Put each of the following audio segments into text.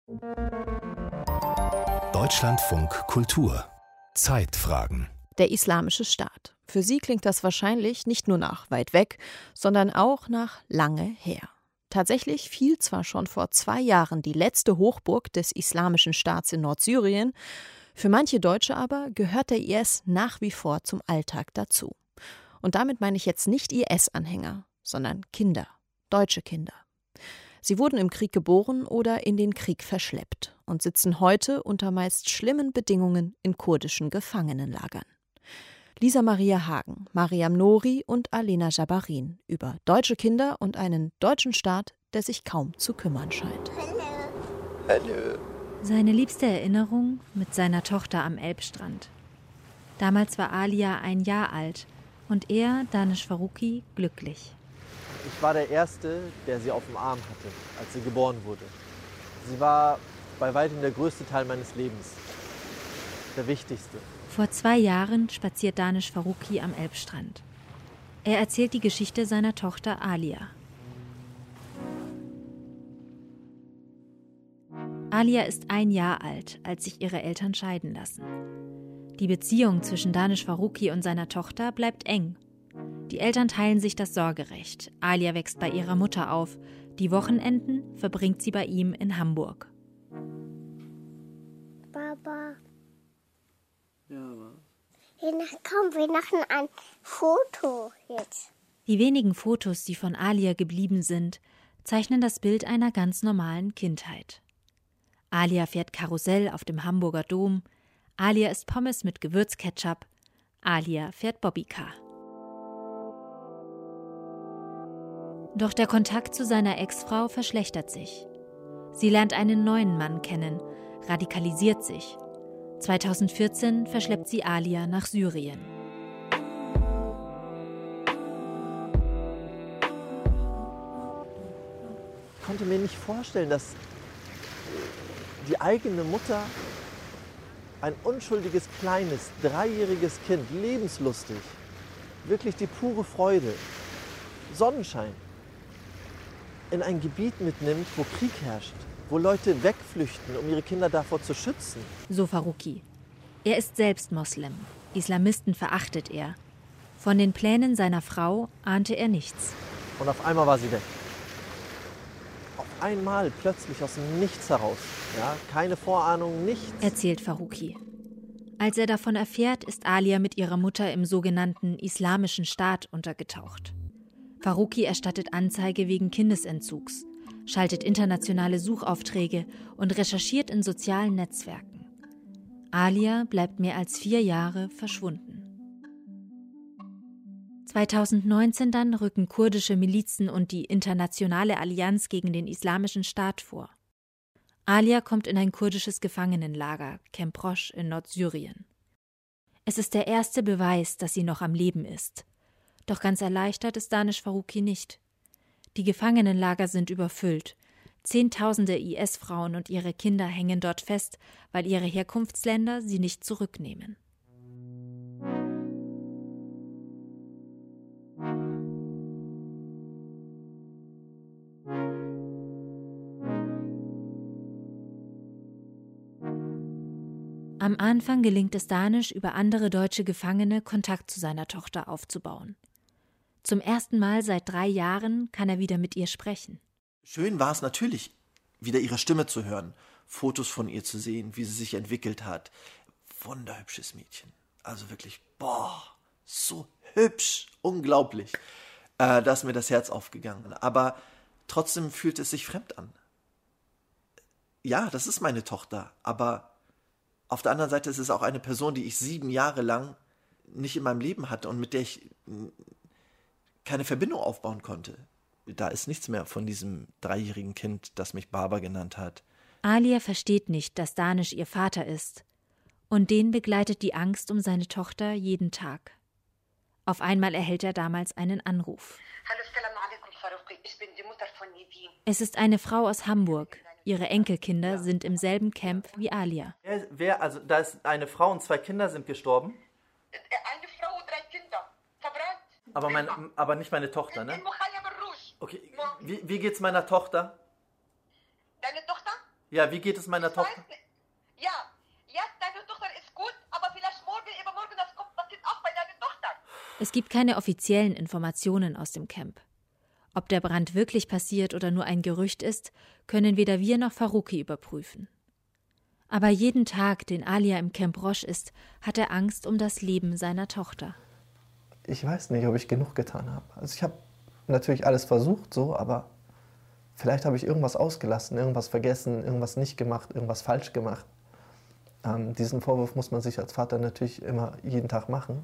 Deutschlandfunk Kultur Zeitfragen. Der Islamische Staat. Für Sie klingt das wahrscheinlich nicht nur nach weit weg, sondern auch nach lange her. Tatsächlich fiel zwar schon vor 2 Jahren die letzte Hochburg des Islamischen Staats in Nordsyrien, für manche Deutsche aber gehört der IS nach wie vor zum Alltag dazu. Und damit meine ich jetzt nicht IS-Anhänger, sondern Kinder, deutsche Kinder. Sie wurden im Krieg geboren oder in den Krieg verschleppt und sitzen heute unter meist schlimmen Bedingungen in kurdischen Gefangenenlagern. Lisa Maria Hagen, Mariam Nori und Alena Jabarin über deutsche Kinder und einen deutschen Staat, der sich kaum zu kümmern scheint. Hallo. Seine liebste Erinnerung mit seiner Tochter am Elbstrand. Damals war Alia 1 Jahr alt und er, Danish Faruqi, glücklich. Ich war der Erste, der sie auf dem Arm hatte, als sie geboren wurde. Sie war bei weitem der größte Teil meines Lebens. Der wichtigste. Vor 2 Jahren spaziert Danish Faruqi am Elbstrand. Er erzählt die Geschichte seiner Tochter Alia. Alia ist 1 Jahr alt, als sich ihre Eltern scheiden lassen. Die Beziehung zwischen Danish Faruqi und seiner Tochter bleibt eng. Die Eltern teilen sich das Sorgerecht. Alia wächst bei ihrer Mutter auf. Die Wochenenden verbringt sie bei ihm in Hamburg. Papa. Ja, was? Komm, wir machen ein Foto jetzt. Die wenigen Fotos, die von Alia geblieben sind, zeichnen das Bild einer ganz normalen Kindheit. Alia fährt Karussell auf dem Hamburger Dom. Alia isst Pommes mit Gewürzketchup. Alia fährt Bobbycar. Doch der Kontakt zu seiner Ex-Frau verschlechtert sich. Sie lernt einen neuen Mann kennen, radikalisiert sich. 2014 verschleppt sie Alia nach Syrien. Ich konnte mir nicht vorstellen, dass die eigene Mutter ein unschuldiges, kleines, 3-jähriges Kind, lebenslustig, wirklich die pure Freude, Sonnenschein, in ein Gebiet mitnimmt, wo Krieg herrscht, wo Leute wegflüchten, um ihre Kinder davor zu schützen. So Faruqi. Er ist selbst Moslem. Islamisten verachtet er. Von den Plänen seiner Frau ahnte er nichts. Und auf einmal war sie weg. Auf einmal, plötzlich aus dem Nichts heraus. Ja, keine Vorahnung, nichts. Erzählt Faruqi. Als er davon erfährt, ist Alia mit ihrer Mutter im sogenannten Islamischen Staat untergetaucht. Faruqi erstattet Anzeige wegen Kindesentzugs, schaltet internationale Suchaufträge und recherchiert in sozialen Netzwerken. Alia bleibt mehr als 4 Jahre verschwunden. 2019 dann rücken kurdische Milizen und die Internationale Allianz gegen den Islamischen Staat vor. Alia kommt in ein kurdisches Gefangenenlager, Camp Roche in Nordsyrien. Es ist der erste Beweis, dass sie noch am Leben ist. Doch ganz erleichtert ist Danish Faruqi nicht. Die Gefangenenlager sind überfüllt. Zehntausende IS-Frauen und ihre Kinder hängen dort fest, weil ihre Herkunftsländer sie nicht zurücknehmen. Am Anfang gelingt es Danish, über andere deutsche Gefangene Kontakt zu seiner Tochter aufzubauen. Zum ersten Mal seit 3 Jahren kann er wieder mit ihr sprechen. Schön war es natürlich, wieder ihre Stimme zu hören, Fotos von ihr zu sehen, wie sie sich entwickelt hat. Wunderhübsches Mädchen. Also wirklich, so hübsch, unglaublich. Da ist mir das Herz aufgegangen. Aber trotzdem fühlt es sich fremd an. Ja, das ist meine Tochter, aber auf der anderen Seite ist es auch eine Person, die ich 7 Jahre lang nicht in meinem Leben hatte und mit der ich keine Verbindung aufbauen konnte. Da ist nichts mehr von diesem 3-jährigen Kind, das mich Baba genannt hat. Alia versteht nicht, dass Danish ihr Vater ist. Und den begleitet die Angst um seine Tochter jeden Tag. Auf einmal erhält er damals einen Anruf. Hallo, Salam alaikum, Faruqi. Ich bin die Mutter von Nidin. Es ist eine Frau aus Hamburg. Ihre Enkelkinder sind im selben Camp wie Alia. Also da ist eine Frau und 2 Kinder sind gestorben? Eine Frau und 3 Kinder. Verbrannt. Aber nicht meine Tochter, ne? Okay, wie geht's meiner Tochter? Deine Tochter? Ja, wie geht es meiner Ich Tochter? weiß nicht. Ja, jetzt deine Tochter ist gut, aber vielleicht morgen, übermorgen, das kommt passiert auch bei deiner Tochter. Es gibt keine offiziellen Informationen aus dem Camp. Ob der Brand wirklich passiert oder nur ein Gerücht ist, können weder wir noch Faruqi überprüfen. Aber jeden Tag, den Alia im Camp Roche ist, hat er Angst um das Leben seiner Tochter. Ich weiß nicht, ob ich genug getan habe. Also ich habe natürlich alles versucht, so, aber vielleicht habe ich irgendwas ausgelassen, irgendwas vergessen, irgendwas nicht gemacht, irgendwas falsch gemacht. Diesen Vorwurf muss man sich als Vater natürlich immer jeden Tag machen.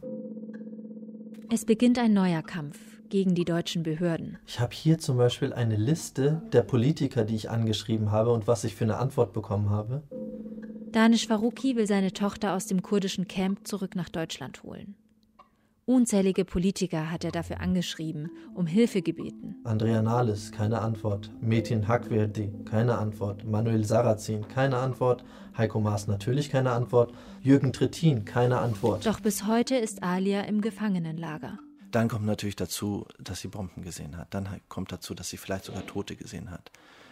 Es beginnt ein neuer Kampf gegen die deutschen Behörden. Ich habe hier zum Beispiel eine Liste der Politiker, die ich angeschrieben habe und was ich für eine Antwort bekommen habe. Danish Faruqi will seine Tochter aus dem kurdischen Camp zurück nach Deutschland holen. Unzählige Politiker hat er dafür angeschrieben, um Hilfe gebeten. Andrea Nahles, keine Antwort. Metin Hakverdi, keine Antwort. Manuel Sarrazin, keine Antwort. Heiko Maas, natürlich keine Antwort. Jürgen Trittin, keine Antwort. Doch bis heute ist Alia im Gefangenenlager. Dann kommt natürlich dazu, dass sie Bomben gesehen hat. Dann kommt dazu, dass sie vielleicht sogar Tote gesehen hat.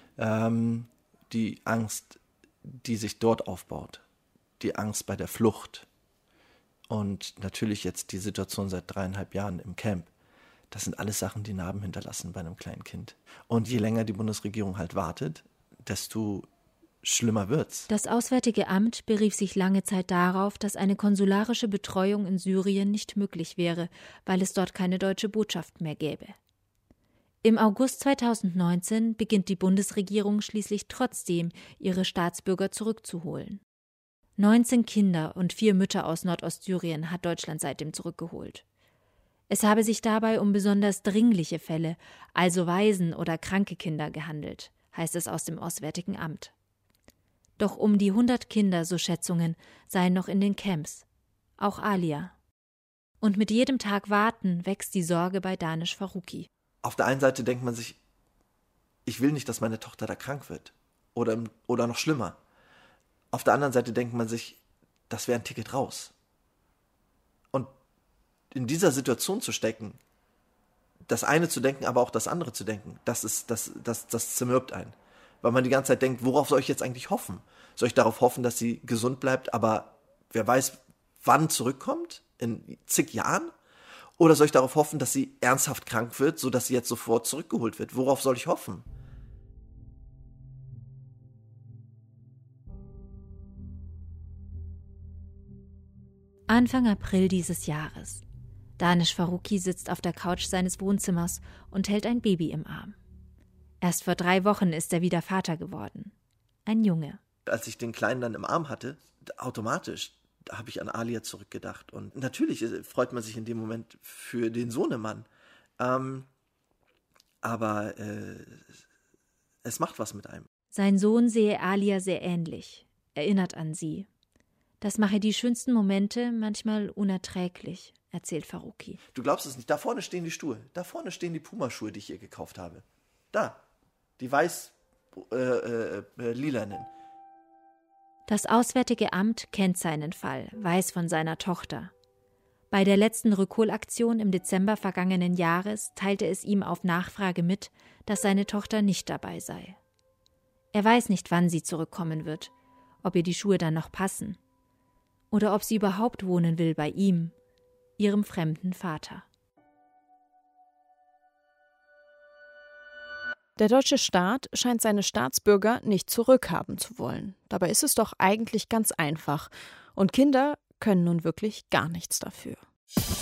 Die Angst, die sich dort aufbaut. Die Angst bei der Flucht. Und natürlich jetzt die Situation seit 3,5 Jahren im Camp. Das sind alles Sachen, die Narben hinterlassen bei einem kleinen Kind. Und je länger die Bundesregierung halt wartet, desto schlimmer wird's. Das Auswärtige Amt berief sich lange Zeit darauf, dass eine konsularische Betreuung in Syrien nicht möglich wäre, weil es dort keine deutsche Botschaft mehr gäbe. Im August 2019 beginnt die Bundesregierung schließlich trotzdem, ihre Staatsbürger zurückzuholen. 19 Kinder und 4 Mütter aus Nordostsyrien hat Deutschland seitdem zurückgeholt. Es habe sich dabei um besonders dringliche Fälle, also Waisen oder kranke Kinder gehandelt, heißt es aus dem Auswärtigen Amt. Doch um die 100 Kinder, so Schätzungen, seien noch in den Camps. Auch Alia. Und mit jedem Tag Warten wächst die Sorge bei Danish Faruqi. Auf der einen Seite denkt man sich, ich will nicht, dass meine Tochter da krank wird. Oder noch schlimmer. Auf der anderen Seite denkt man sich, das wäre ein Ticket raus. Und in dieser Situation zu stecken, das eine zu denken, aber auch das andere zu denken, das zermürbt einen. Weil man die ganze Zeit denkt, worauf soll ich jetzt eigentlich hoffen? Soll ich darauf hoffen, dass sie gesund bleibt, aber wer weiß, wann zurückkommt? In zig Jahren? Oder soll ich darauf hoffen, dass sie ernsthaft krank wird, sodass sie jetzt sofort zurückgeholt wird? Worauf soll ich hoffen? Anfang April dieses Jahres. Danish Faruqi sitzt auf der Couch seines Wohnzimmers und hält ein Baby im Arm. Erst vor 3 Wochen ist er wieder Vater geworden. Ein Junge. Als ich den Kleinen dann im Arm hatte, automatisch, da habe ich an Alia zurückgedacht. Und natürlich freut man sich in dem Moment für den Sohnemann. Aber es macht was mit einem. Sein Sohn sehe Alia sehr ähnlich, erinnert an sie. Das mache die schönsten Momente manchmal unerträglich, erzählt Faruqi. Du glaubst es nicht, da vorne stehen die Schuhe. Da vorne stehen die Pumaschuhe, die ich ihr gekauft habe. Da, die weiß-lilanen. Das Auswärtige Amt kennt seinen Fall, weiß von seiner Tochter. Bei der letzten Rückholaktion im Dezember vergangenen Jahres teilte es ihm auf Nachfrage mit, dass seine Tochter nicht dabei sei. Er weiß nicht, wann sie zurückkommen wird, ob ihr die Schuhe dann noch passen. Oder ob sie überhaupt wohnen will bei ihm, ihrem fremden Vater. Der deutsche Staat scheint seine Staatsbürger nicht zurückhaben zu wollen. Dabei ist es doch eigentlich ganz einfach. Und Kinder können nun wirklich gar nichts dafür.